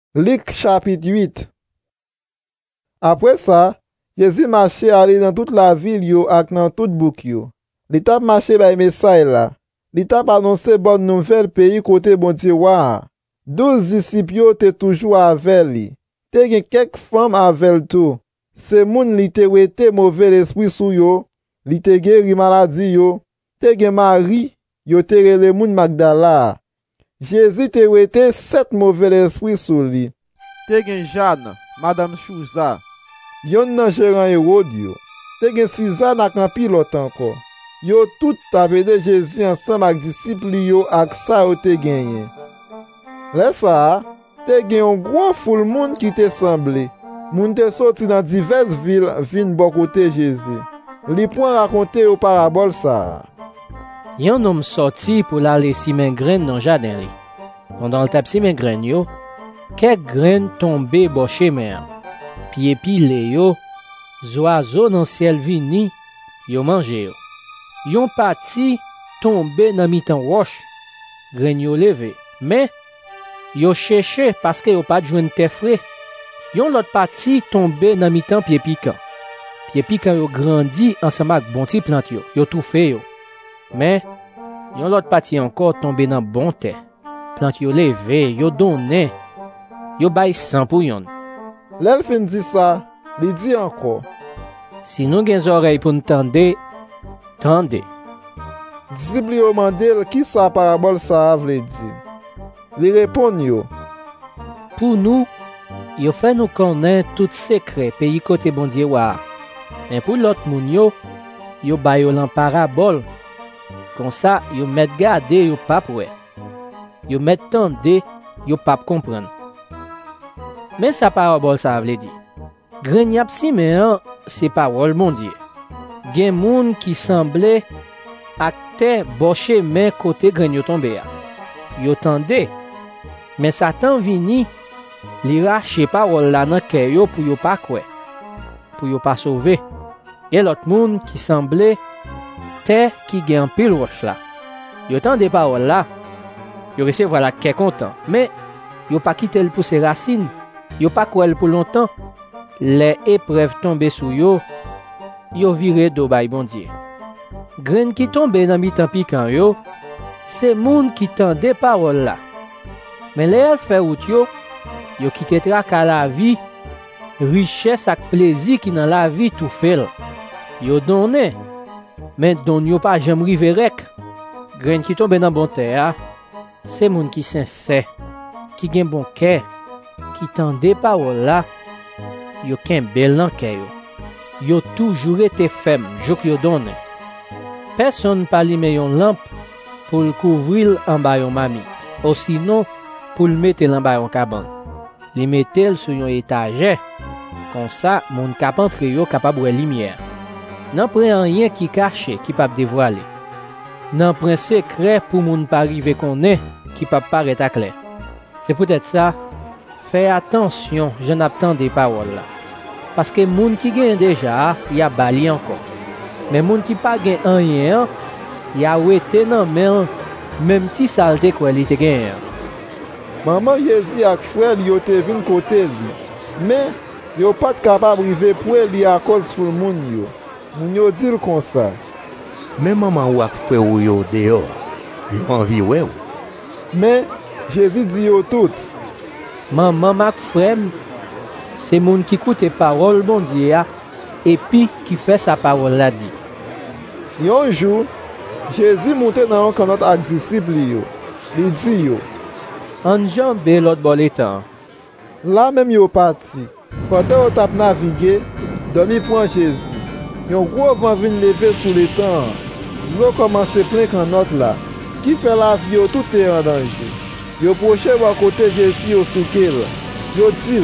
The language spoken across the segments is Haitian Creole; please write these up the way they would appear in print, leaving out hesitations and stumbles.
Luc chapitre 8. Après ça, Jésus marchait aller dans toute la ville yo ak dans toute bouc yo. Li tap marché bay message là. Li tap annoncé bonne nouvelle pays côté bon Dieu wa. 12 disciples yo te toujours avec li. Te gen quelques femmes avec tout. Se moun li te wete mauvais esprit sou yo, li te guéri maladie yo. Te gen Marie, yo te rele moun Magdala. Jésus te wete 7 mauvais esprits sou li. Te gen Jeanne, Madame Chouza, yon nan gérant Hérode yo. Te gen Suzanne ak an pilote anko. Yo tout tabede Jésus ensemble ak disciples yo ak sa yo te genyen. Lè sa, te gen yon gros foule moun ki te semble. Moun te sorti dans diverses villes vin bon côté Jésus. Li point raconter au parabole ça. Yon homme sorti pour l'aller simen graine dans jardin li. Pendant le tap simen graine yo, quelques graines tombées bo chemin. Puis épilé yo, oiseaux dans ciel vini, yo mangé yo. Yon parti tombé dans mi-temps roche, graine yo levé. Mais yo cherché parce que yo pas joine terre frais. Yon l'autre parti tombé dans mi-temps pied piquant. Pied piquant yo grandi ensemble avec bon ti plante yo tout fait yo. Mais yon l'autre parti encore tombé dans bon terre. Plante yo levé, yo donné, yo bay sang pour yon. L'el fin dit ça, li dit encore. Si nous gen oreilles pour n'tende, tende. Disciples yo mandel qui sa parabole ça vle di. Li répond yo. Pour nous, yo fait nous connaître tout secret pays côté bon Dieu wa. Mais pour l'autre moun yo bay yo l'en parabole. Comme ça, yo met gade yo pas ouais. Yo met tende yo pas comprendre. Mais sa parabole ça vle di. Grenap simen c'est parole mon Dieu. Gen moun qui semblait acte boche men côté gren yo tombe a. Yo tende. Mais Satan vini li rache parole la nan kè yo pour yo pas kwe. Pour yo pas sauver. Et l'autre moun qui semblait terre qui gen pile roche là. Yo tende parole là. Yo recevoir la kè content. Mais yo pas quitter le pour ses racines. Yo pas kwe pour longtemps. Les épreuves tombées sous yo viré do bay bon Dieu. Graine qui tombe dans mi-temps piquant yo, c'est moun qui tende parole là. Mais les fait route yo quitté traka la vie, richesse ak plaisir qui dans la vie tout fait. Yo donné, mais don yo pas jamais rive rek. Graine qui tombe dans bon terre, c'est moun qui sincère, qui gen bon cœur, qui tende parole là. Yo ken bel nan kè yo. Yo toujours été ferme, jok yo donne. Personne pas li met yon lampe pour le couvrir en bas yon mamite. Ou sinon, pour le mettre en bas yon cabane. Li mettel sur yon étagère. Comme ça, moun kap entre yo capable wè lumière. Nan pren rien qui caché, qui pas dévoiler. Nan pren secret pour moun pas rive connaît, qui pas paraître à clair. C'est peut-être ça. Fais attention, je n'attends des paroles là. Parce que moun qui gagne déjà, y a bali encore. Mais moun qui pas gagne rien, y a wete nan men, même ti salte quoi li te gagne. Maman Jésus ak frère yo te vin côté li. Mais yo pas capable rive pour li à cause full moun yo. Moun yo dit comme ça. Mais maman ou ak frère yo dehors. Yo envie ouais. Mais Jésus dit yo tout. Maman mak frère, c'est moun qui écoute parole bon Dieu et puis qui fait sa parole la dit. Yon jour, Jésus monte dans un canot ak disciples yo. Li dit yo. En jambe l'autre bol étant. Là même yo parti. Pendant yo tap naviguer, demi point Jésus. Yon gros vent vin lever sous l'étang. L'eau commence plein canot là. Qui fait la vie yo tout est en danger. Yo proche à côté Jésus au soukel. Yo dit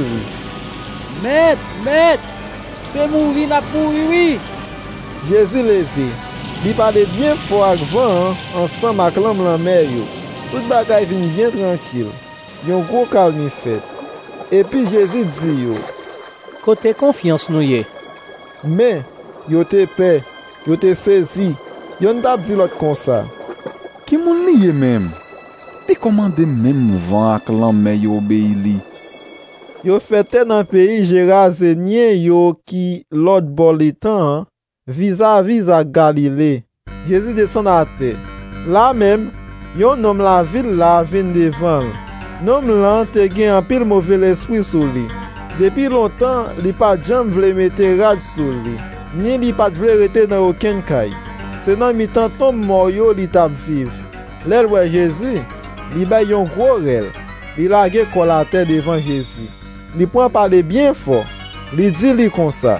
Maître, c'est mourir n'a pourri. Jésus levé. Il parlait bien fort avec vent ensemble avec l'homme la mer yo. Tout bagay vin bien tranquille. Yon gros calme fait. Et puis Jésus dit yo. Côté confiance nou ye. Mais yo te paix, yo te saisi. Yon tap dit l'autre comme ça. Qui moun liye même? Te commande même vent ak l'homme yo obéi li. yo fete dans pays Gérasénien yo qui l'autre bord l'étang, vis-à-vis à Galilée. Jésus descend à terre. Là même, yon homme la ville la vin devant. Nom lan te gen un pile mauvais esprit sous lui. Depuis longtemps, li pas jam vle mette rad sous lui. Ni li pas vle rete dans aucun kay. C'est dans mi-temps tombe mort yo li tap vive. L'el wè Jésus, li bay yon gros rel. Li lage kol à terre devant Jésus. Li prend parler bien fort. Li dit li comme ça.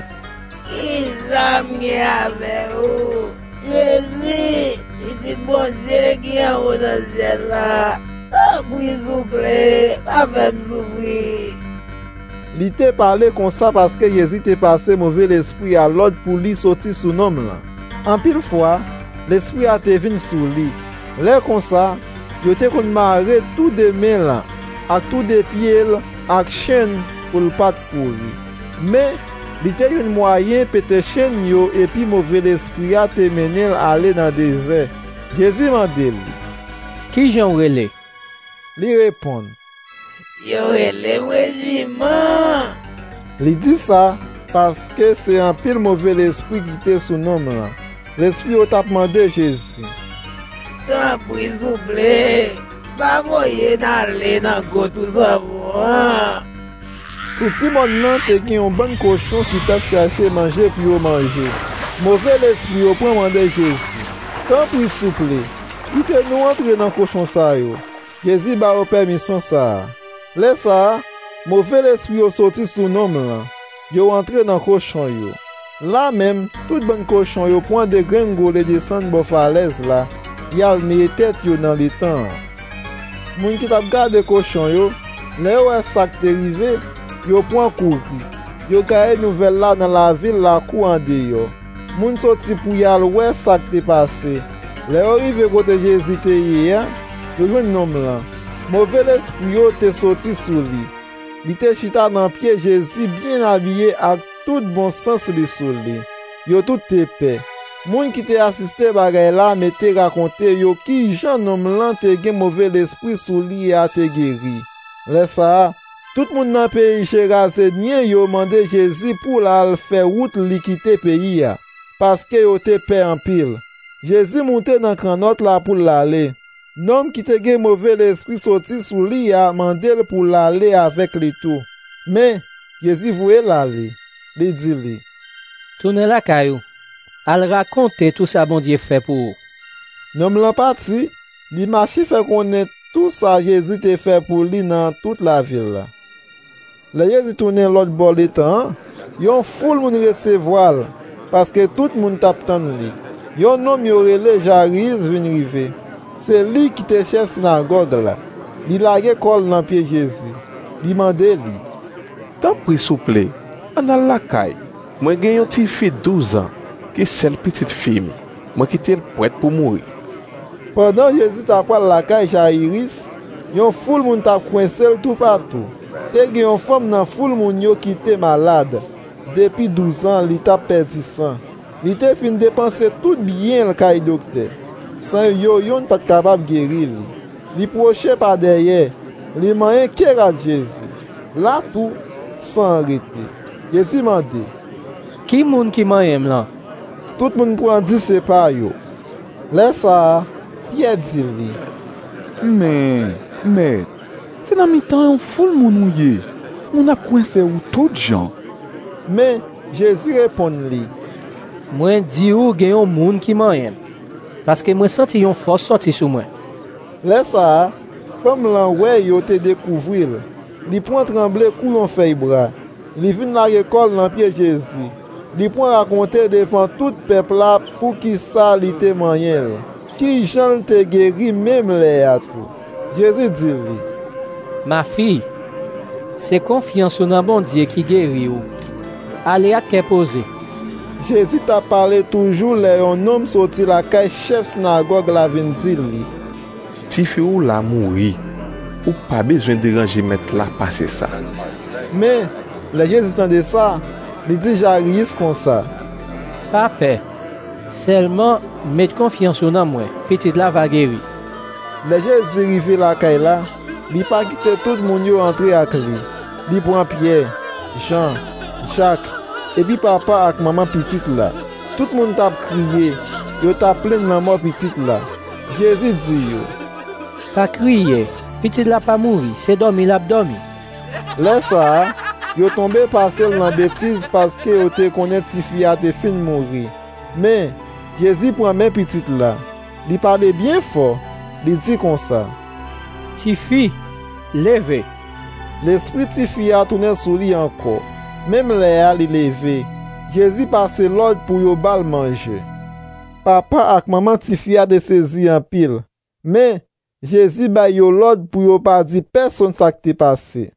Jésus, il dit bon Dieu qui est au ciel là. Oui, s'il vous plaît, pas m'ouvrir. Li te parlé comme ça parce que Jésus te passé mauvais l'esprit à l'autre pour lui sortir sous nom là. En pile fois, l'esprit a te venu sur lui. Là comme ça, yo te kon marre tout de mains là, ak tout de pieds là, ak chaîne pour le pas courir. Mais li te yon moyen pete chaîne yo et puis mauvais l'esprit a te mené aller dans le désert. Jésus m'a dit, Qui j'en relais? Li répond, Yo le régiment. Li dit ça parce que c'est un pile mauvais l'esprit qui était sous nom là. L'esprit a demandé Jésus. Tant pis, s'il vous plaît, pas voyer d'aller dans go tout ça moi. Tout ti monde nan te gen un bon cochon qui t'a cherché manger puis yo manger. Mauvais l'esprit au point mandé Jésus. Tant pis s'il vous plaît, quittez nous entrer dans cochon ça yo. Jésus ba au permission ça. Laisse ça, mauvais l'esprit au sorti sous nom là. Yo entré dans cochon yo. Là même, tout bon cochon yo point de gringo et descendre bo falaise là. Yal ne tête yo dans les temps. Moun qui t'a gardé cochon yo, là ouais ça qui arrivé, yo point couru. Yo gagne nouvelle là dans la ville la cou en dehors. Moun sorti pour yal ouais ça qui passé. Là arrivé côté Jésus te hier, yo joine nom là. Mauvais esprit yo te sorti sous lui. Li te chita dans pied Jésus bien habillé avec tout bon sens li sous lui. Yo tout te paix. Moun qui te assisté bagay la me te raconté yo ki jan nom lan te gen mauvais l'esprit sous lui a te guéri. Le ça, tout moun nan pays Gérasénien yo mandé Jésus pour la faire route li quitter pays ya. Parce que yo te paix en pile. Jésus monté dans canot la pour l'aller. Nom qui te gen mauvais l'esprit sorti sous lui a mandé pour l'aller avec les tout. Mais Jésus voulait l'aller. Li dit li. Tourne la caillou. Al raconter tout ça bon Dieu fait pour vous. Nom l'an parti, li marché fait connaître tout ça Jésus te fait pour lui dans toute la ville là. Le Jésus tourne l'autre bord de temps, yon foule moun recevoir parce que tout moun t'attend li. Yon nom yo relé Jairus vinn rive. C'est lui qui te chef synagogue là. Li lage kol dans pied Jésus. Li mande li. Tant pis s'il vous plaît, an al la caille. Moi gen yon ti fille 12 ans. Qui celle petite fille, moi qui était prête pour mourir. Pendant Jésus t'a pral la caille Jairus, yon foule moun t'a coincé tout partout. Te gen yon femme nan foule moun yo qui était malade. Depuis 12 ans, li t'a perdu sang. Li te fin dépenser tout bien le caille docteur. Sans yo yon pas capable guérir li. Li proche par derrière, li mayen kera Jésus. Là tout sans arrêter. Jésus m'a dit. Qui moun qui m'aime là? Tout le monde prend 10 c'est pas yo. Laisse ça, Pierre dit li. Mais, c'est dans mi-temps un foule moun mouillé. On a coincé ou tout gens. Mais Jésus répond li. Moi dis ou gen yon moun qui m'aime. Parce que moi senti yon force sorti sur moi. Laisse ça, comme l'an ouais yo te découvrir. Li prend trembler coulon feuille bras. Li vinn la école dans pied Jésus. Li point raconter devant tout peuple là pour qui ça li témoignel. Qui Jean te guéri même les à tout. Jésus dit li. Ma fille, c'est confiance dans bon Dieu qui guérit ou. Allez à qu'est posé. Jésus t'a parlé toujours les un homme sorti la caille chef synagogue la vinn dire li. Ti fille ou la mourir. Ou pas besoin de déranger mettre là passer ça. Mais le Jésus entendait ça. Il dit Jairus comme ça. Pas peur. Seulement, mettre confiance dans moi. Petite là va guérir. Le Jésus arrivé la caille là, il pas quitté tout le monde entrer avec lui. li pran Pierre, Jean, Jacques, epi papa ak maman pitit la. Tout moun tap kriye, yo tap plen nan mort pitit la. Jésus di yo, Pa kriye, pitit la pa mouri, se dormi lap dormi. Lè sa, yo tombe pasel nan betiz paske yo te konet ti fia te fin mouri. Men, Jésus pran men pitit la. Li pale bien fort, li di kon sa. Ti fi, leve. L'esprit ti fia tourne sou li anko. Mem le a li leve. Jésus pase l'ord pou yo bal manje. Papa ak maman ti fia de sezi an pil. Men, Jésus bay yo l'ord pou yo pa di person sa ki te pase.